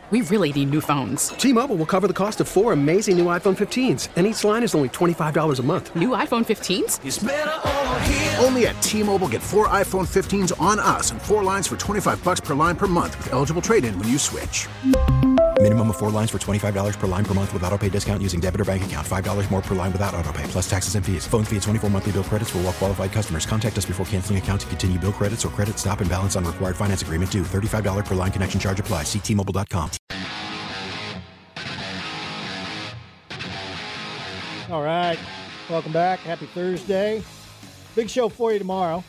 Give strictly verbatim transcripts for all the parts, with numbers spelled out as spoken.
We really need new phones. T-Mobile will cover the cost of four amazing new iPhone fifteens, and each line is only twenty-five dollars a month. New iPhone fifteens? It's better over here. Only at T-Mobile, get four iPhone fifteens on us and four lines for twenty-five dollars per line per month with eligible trade-in when you switch. Minimum of four lines for twenty-five dollars per line per month with autopay discount using debit or bank account. five dollars more per line without autopay, plus taxes and fees. Phone fee at twenty-four monthly bill credits for well qualified customers. Contact us before canceling account to continue bill credits or credit stop and balance on required finance agreement due. thirty-five dollars per line connection charge applies. See T Mobile dot com. All right. Welcome back. Happy Thursday. Big show for you tomorrow.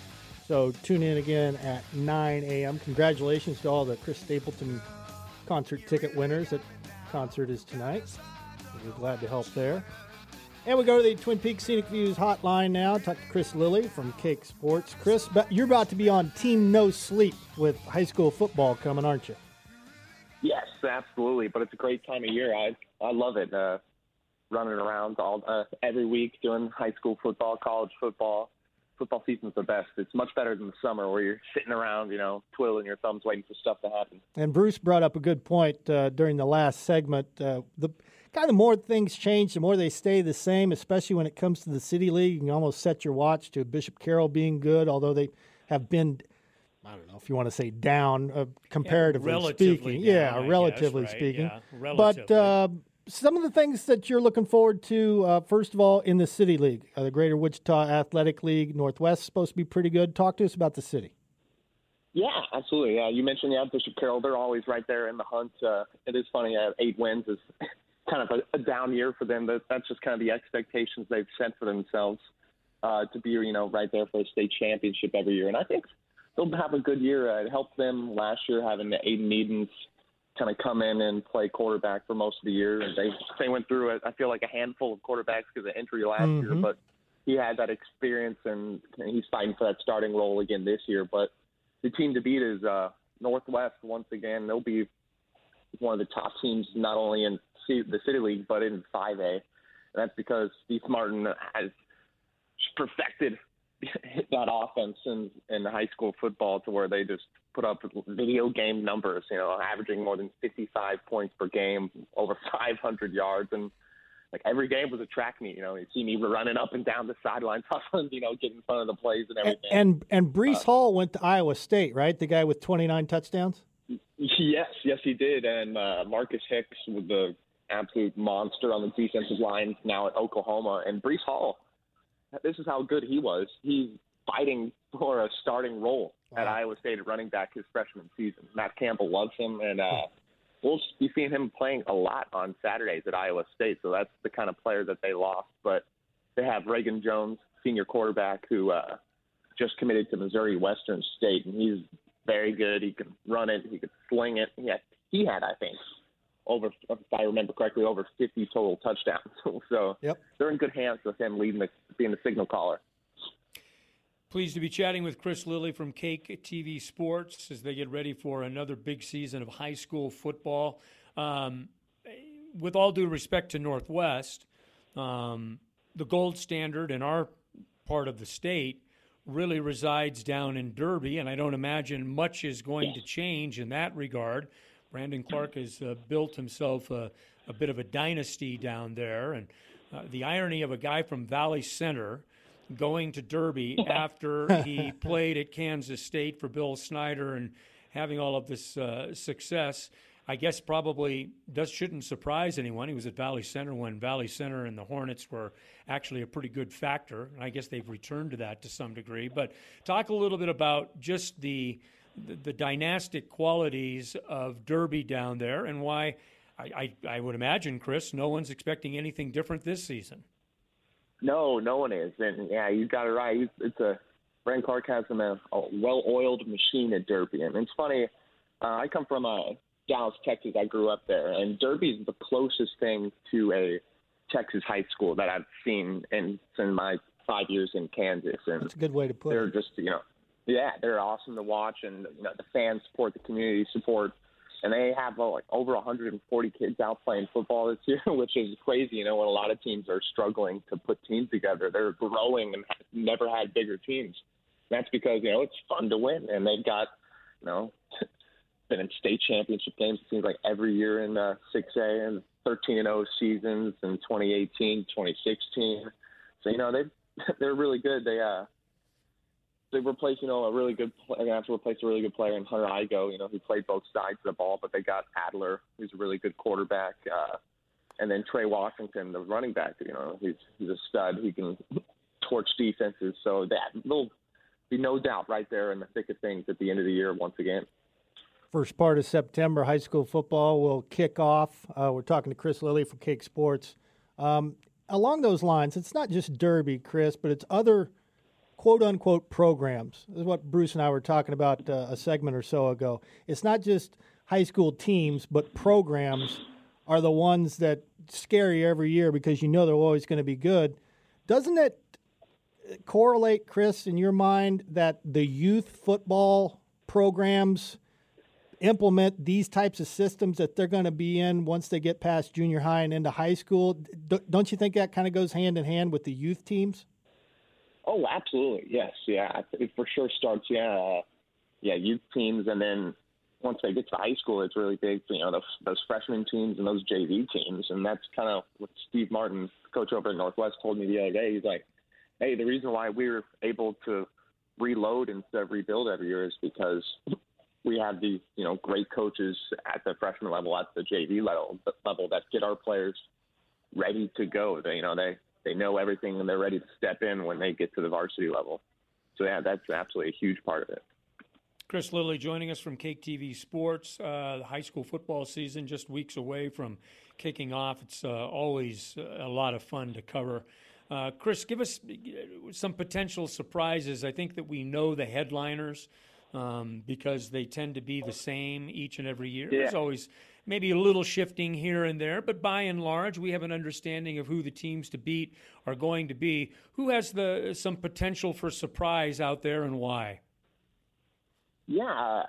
So tune in again at nine a.m. Congratulations to all the Chris Stapleton concert ticket winners. That concert is tonight. We're glad to help there. And we go to the Twin Peaks Scenic Views hotline now. Talk to Chris Lilly from Cake Sports. Chris, you're about to be on Team No Sleep with high school football coming, aren't you? Yes, absolutely. But it's a great time of year. I I love it. Uh, running around all uh, every week doing high school football, college football. Football season's the best. It's much better than the summer where you're sitting around, you know, twiddling your thumbs waiting for stuff to happen. And Bruce brought up a good point uh, during the last segment. Uh, the kind of more things change, the more they stay the same, especially when it comes to the City League. You can almost set your watch to Bishop Carroll being good, although they have been, I don't know if you want to say down, uh, comparatively yeah, speaking. Down, yeah, I relatively guess, right? speaking. Yeah, relatively. But uh, some of the things that you're looking forward to, uh, first of all, in the City League, uh, the Greater Wichita Athletic League, Northwest is supposed to be pretty good. Talk to us about the city. Yeah, absolutely. Yeah, you mentioned yeah, Bishop Carroll. They're always right there in the hunt. Uh, it is funny. Uh, eight wins is kind of a, a down year for them. But that's just kind of the expectations they've set for themselves uh, to be, you know, right there for a state championship every year. And I think they'll have a good year. Uh, it helped them last year having the Aiden Edens kind of come in and play quarterback for most of the year. And they they went through, I feel like, a handful of quarterbacks because of injury last Mm-hmm. year. But he had that experience, and he's fighting for that starting role again this year. But the team to beat is uh, Northwest once again. They'll be one of the top teams not only in C- the City League but in five A. And that's because Steve Martin has perfected that offense in, in high school football to where they just put up video game numbers, you know, averaging more than fifty-five points per game, over five hundred yards. And, like, every game was a track meet. You know, you see me running up and down the sidelines, hustling, you know, getting in front of the plays and everything. And and Brees uh, Hall went to Iowa State, right? The guy with twenty-nine touchdowns? Yes, yes, he did. And uh, Marcus Hicks was the absolute monster on the defensive line now at Oklahoma. And Brees Hall, this is how good he was. He's fighting for a starting role wow. at Iowa State at running back his freshman season. Matt Campbell loves him, and uh, we'll be seeing him playing a lot on Saturdays at Iowa State. So that's the kind of player that they lost. But they have Reagan Jones, senior quarterback, who uh, just committed to Missouri Western State, and he's very good. He can run it. He can sling it. He had, he had I think, over, if I remember correctly, over fifty total touchdowns. so yep. they're in good hands with him leading the, being the signal caller. Pleased to be chatting with Chris Lilly from Cake T V Sports as they get ready for another big season of high school football. Um, with all due respect to Northwest, um, the gold standard in our part of the state really resides down in Derby, and I don't imagine much is going to change in that regard. Brandon Clark has uh, built himself a, a bit of a dynasty down there, and uh, the irony of a guy from Valley Center going to Derby after he played at Kansas State for Bill Snyder and having all of this uh, success, I guess probably does shouldn't surprise anyone. He was at Valley Center when Valley Center and the Hornets were actually a pretty good factor. And I guess they've returned to that to some degree. But talk a little bit about just the the, the dynastic qualities of Derby down there and why I, I, I would imagine, Chris, no one's expecting anything different this season. No, no one is. And, yeah, you got it right. It's a Brandon Clark has a, a well-oiled machine at Derby. And it's funny, uh, I come from uh, Dallas, Texas. I grew up there. And Derby is the closest thing to a Texas high school that I've seen in, in my five years in Kansas. And that's a good way to put they're it. They're just, you know, yeah, they're awesome to watch. And, you know, the fans support, the community support. And they have uh, like over one hundred forty kids out playing football this year, which is crazy. You know, when a lot of teams are struggling to put teams together, they're growing and have never had bigger teams. And that's because, you know, it's fun to win. And they've got, you know, been in state championship games, it seems like every year in uh, six A, and thirteen and oh seasons in twenty eighteen, twenty sixteen. So, you know, they they're really good. They uh they replaced, you know, a really good – they're going to have to replace a really good player in Hunter Igo, you know, who played both sides of the ball, but they got Adler, who's a really good quarterback, uh, and then Trey Washington, the running back, you know, he's, he's a stud. He can torch defenses. So that will be no doubt right there in the thick of things at the end of the year once again. First part of September, high school football will kick off. Uh, we're talking to Chris Lilly for Cake Sports. Um, along those lines, it's not just Derby, Chris, but it's other – quote-unquote programs. This is what Bruce and I were talking about uh, a segment or so ago. It's not just high school teams, but programs are the ones that scare you every year because you know they're always going to be good. Doesn't it correlate, Chris, in your mind, that the youth football programs implement these types of systems that they're going to be in once they get past junior high and into high school? D- don't you think that kind of goes hand in hand with the youth teams? Oh, absolutely. Yes. Yeah. It for sure starts, yeah, uh, yeah, youth teams. And then once they get to high school, it's really big, you know, those, those freshman teams and those J V teams. And that's kind of what Steve Martin, coach over at Northwest, told me the other day. He's like, hey, the reason why we're able to reload instead of rebuild every year is because we have these, you know, great coaches at the freshman level, at the J V level, level that get our players ready to go. They, you know, they, They know everything, and they're ready to step in when they get to the varsity level. So, yeah, that's absolutely a huge part of it. Chris Lilly joining us from Cake T V Sports. Uh, the high school football season just weeks away from kicking off. It's uh, always a lot of fun to cover. Uh, Chris, give us some potential surprises. I think that we know the headliners um, because they tend to be the same each and every year. Yeah. There's always maybe a little shifting here and there, but by and large, we have an understanding of who the teams to beat are going to be. Who has the some potential for surprise out there and why? Yeah,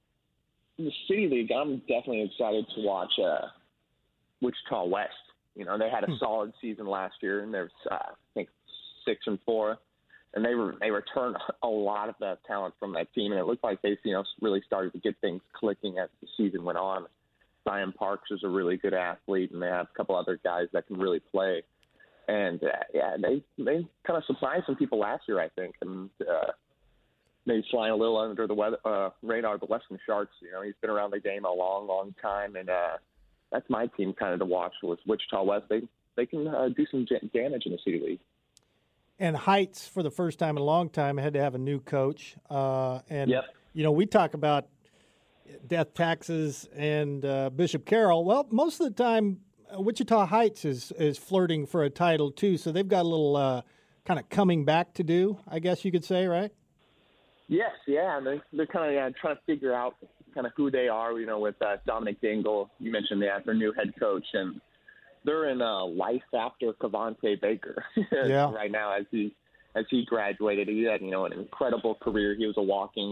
the City League, I'm definitely excited to watch uh, Wichita West. You know, they had a hmm. solid season last year, and there's, uh, I think, six and four. And they were they returned a lot of that talent from that team, and it looked like they, you know, really started to get things clicking as the season went on. Zion Parks is a really good athlete, and they have a couple other guys that can really play. And, uh, yeah, they they kind of surprised some people last year, I think, and uh, maybe flying a little under the weather, uh, radar. But Weston Sharks, you know, he's been around the game a long, long time, and uh, that's my team kind of to watch with Wichita West. They, they can uh, do some damage in the City League. And Heights, for the first time in a long time, had to have a new coach. Uh, and, yep. you know, we talk about death taxes and uh, Bishop Carroll. Well, most of the time, uh, Wichita Heights is, is flirting for a title, too. So they've got a little uh, kind of coming back to do, I guess you could say, right? Yes, yeah. And they, they're kind of yeah, trying to figure out kind of who they are, you know, with uh, Dominic Dingle. You mentioned that, their new head coach. And they're in a life after Cavante Baker yeah. right now as he as he graduated. He had, you know, an incredible career. He was a walking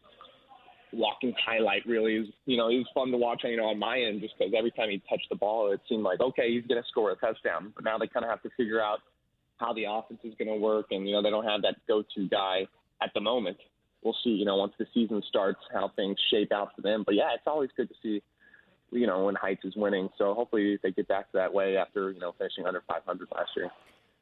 walking highlight, really. It was, you know, it was fun to watch, you know, on my end, just because every time he touched the ball, it seemed like, okay, he's going to score a touchdown. But now they kind of have to figure out how the offense is going to work, and, you know, they don't have that go-to guy at the moment. We'll see, you know, once the season starts, how things shape out for them. But, yeah, it's always good to see, you know, when Heights is winning. So hopefully they get back to that way after, you know, finishing under five hundred last year.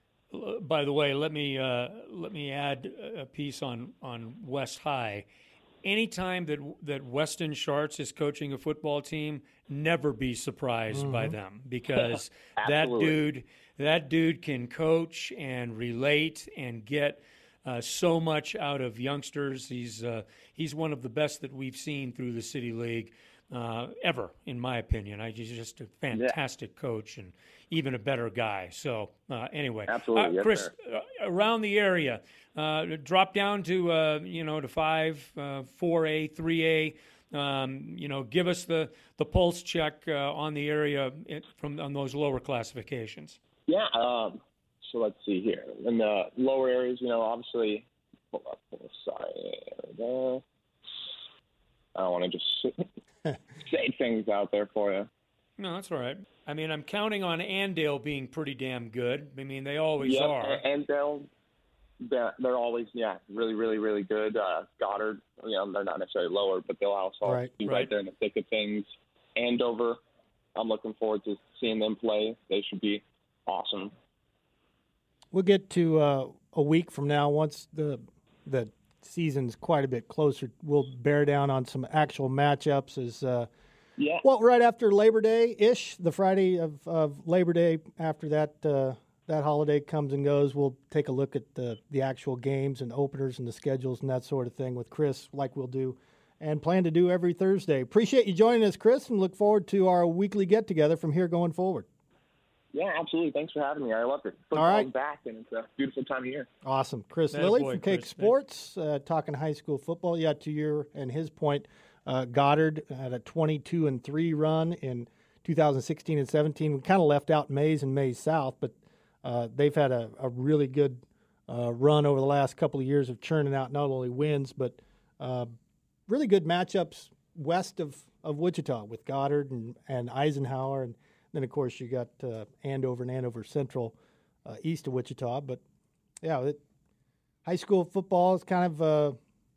By the way, let me uh, let me add a piece on, on West High. Anytime that that Weston Sharts is coaching a football team, never be surprised mm-hmm. by them, because that dude that dude can coach and relate and get uh, so much out of youngsters. He's uh, he's one of the best that we've seen through the City League uh, ever, in my opinion. I, he's just a fantastic yeah. coach and even a better guy. So uh, anyway, absolutely, uh, yes, Chris, uh, around the area. Uh, drop down to uh, you know to five, uh, four A, three A. Um, you know, give us the, the pulse check uh, on the area from on those lower classifications. Yeah. Um, so let's see here in the lower areas. You know, obviously. Sorry, I don't want to just say things out there for you. No, that's all right. I mean, I'm counting on Andale being pretty damn good. I mean, they always yep, are. Andale. they're, they're always, yeah, really, really, really good. Uh, Goddard, you know, they're not necessarily lower, but they'll also right. be right. right there in the thick of things. Andover, I'm looking forward to seeing them play. They should be awesome. We'll get to uh, a week from now once the the season's quite a bit closer. We'll bear down on some actual matchups as uh, yeah. Well, right after Labor Day ish, the Friday of, of Labor Day after that uh, that holiday comes and goes, we'll take a look at the the actual games and openers and the schedules and that sort of thing with Chris, like we'll do and plan to do every Thursday. Appreciate you joining us, Chris, and look forward to our weekly get together from here going forward. Yeah, absolutely. Thanks for having me. I love it. Football's All right. back, and it's a beautiful time of year. Awesome. Chris That Lilly boy, from Cake Chris. Sports, uh, talking high school football. Yeah, to your and his point, uh, Goddard had a twenty-two and three run in two thousand sixteen and seventeen. We kind of left out Mays and Mays South, but uh, they've had a, a really good uh, run over the last couple of years of churning out not only wins, but uh, really good matchups west of, of Wichita with Goddard and, and Eisenhower. And then, of course, you got uh, Andover and Andover Central uh, east of Wichita. But, yeah, it, high school football is kind of, uh,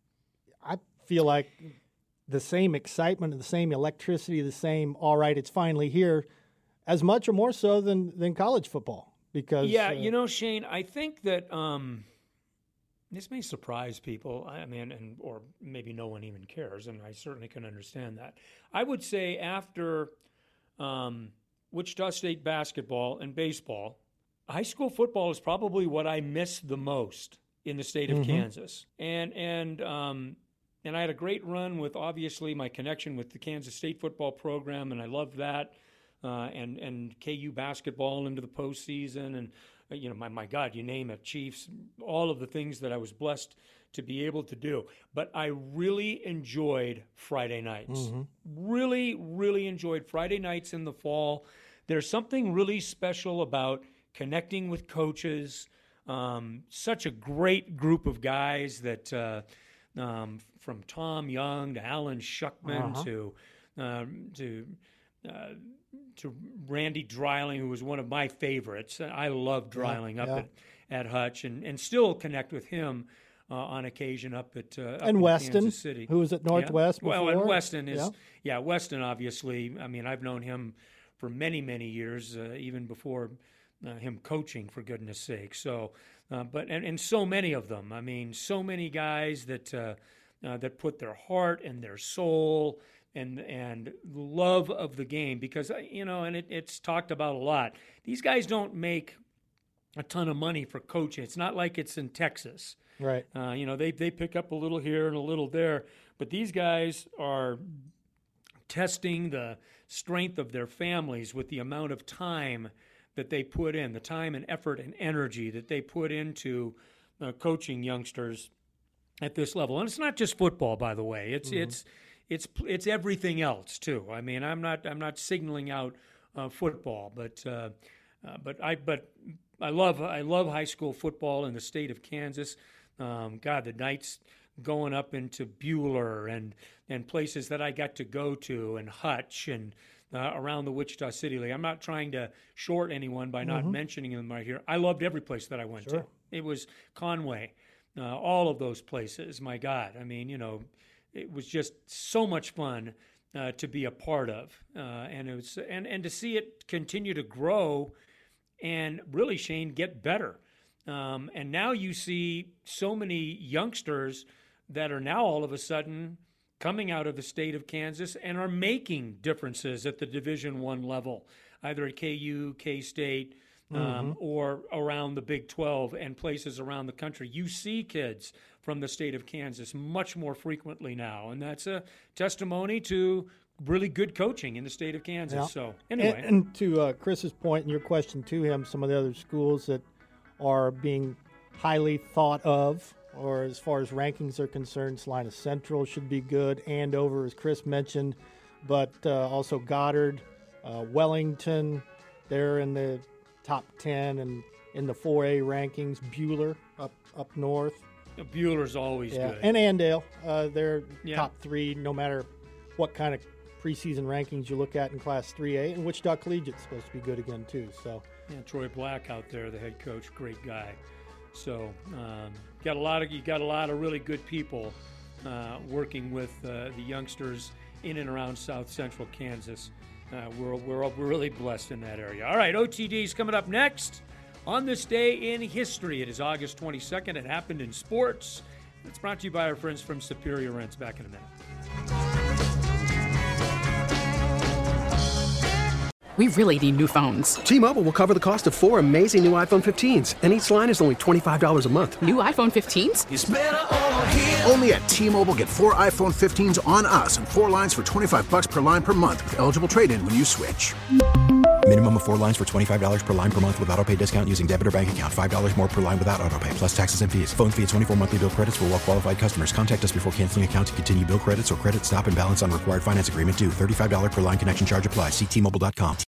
I feel like the same excitement, the same electricity, the same, all right, it's finally here, as much or more so than, than college football. Because Yeah, uh, you know, Shane, I think that um, this may surprise people. I mean, and or maybe no one even cares, and I certainly can understand that. I would say after um, Wichita State basketball and baseball, high school football is probably what I miss the most in the state of Mhm. Kansas. And and um, and I had a great run with, obviously, my connection with the Kansas State football program, and I loved that. Uh, and and K U basketball into the postseason, and uh, you know, my my God, you name it, Chiefs, all of the things that I was blessed to be able to do. But I really enjoyed Friday nights. Mm-hmm. Really, really enjoyed Friday nights in the fall. There's something really special about connecting with coaches. Um, such a great group of guys that, uh, um, from Tom Young to Alan Shuckman Uh-huh. to um, to uh, to Randy Dreiling, who was one of my favorites. I love Dreiling Yeah, up yeah. at, at Hutch, and, and still connect with him uh, on occasion up at uh, up and in Weston, Kansas City. who was at Northwest Yeah. before. Well, and Weston is Yeah. yeah. Weston obviously. I mean, I've known him for many many years, uh, even before uh, him coaching, for goodness sake. So, uh, but and, and so many of them. I mean, so many guys that uh, uh, that put their heart and their soul and and love of the game, because uh, you know, and it, it's talked about a lot. These guys don't make a ton of money for coaching. It's not like it's in Texas. Right. Uh, you know, they they pick up a little here and a little there, but these guys are testing the strength of their families with the amount of time that they put in, the time and effort and energy that they put into uh, coaching youngsters at this level. And it's not just football, by the way. It's Mm-hmm. it's it's it's everything else too. I mean, I'm not I'm not signaling out uh, football, but uh, uh, but I but I love I love high school football in the state of Kansas. Um, God, the nights going up into Buhler and and places that I got to go to, and Hutch and uh, around the Wichita City League. I'm not trying to short anyone by not mentioning them right here. I loved every place that I went Sure. to. It was Conway, uh, all of those places. My God, I mean, you know, it was just so much fun uh, to be a part of, uh, and it was and and to see it continue to grow, and really, Shane, get better. Um, and now you see so many youngsters that are now all of a sudden coming out of the state of Kansas and are making differences at the Division One level, either at K U, K-State, um, or around the Big twelve and places around the country. You see kids from the state of Kansas much more frequently now, and that's a testimony to really good coaching in the state of Kansas. Yeah. So anyway. And, and to uh, Chris's point and your question to him, some of the other schools that are being highly thought of, or as far as rankings are concerned, Salina Central should be good. Andover, as Chris mentioned, but uh, also Goddard, uh, Wellington, they're in the top ten and in the four A rankings. Buhler up up north. Bueller's always Yeah, good. and Andale, uh, they're Yeah. top three no matter what kind of preseason rankings you look at in Class three A. And Wichita Collegiate's supposed to be good again, too. So Yeah, Troy Black out there, the head coach, great guy. So um, got a lot of you got a lot of really good people uh, working with uh, the youngsters in and around South Central Kansas. Uh, we're, we're we're really blessed in that area. All right, O T D's coming up next on this day in history. It is August twenty-second. It happened in sports. It's brought to you by our friends from Superior Rents. Back in a minute. We really need new phones. T-Mobile will cover the cost of four amazing new iPhone fifteens, and each line is only twenty-five dollars a month. New iPhone fifteens? It's better over here. Only at T-Mobile, get four iPhone fifteens on us and four lines for twenty-five bucks per line per month with eligible trade-in when you switch. Minimum of four lines for twenty-five dollars per line per month with autopay discount using debit or bank account. five dollars more per line without autopay, plus taxes and fees. Phone fee at twenty-four monthly bill credits for well-qualified customers. Contact us before canceling account to continue bill credits or credit stop and balance on required finance agreement due. thirty-five dollars per line connection charge applies. See T Mobile dot com.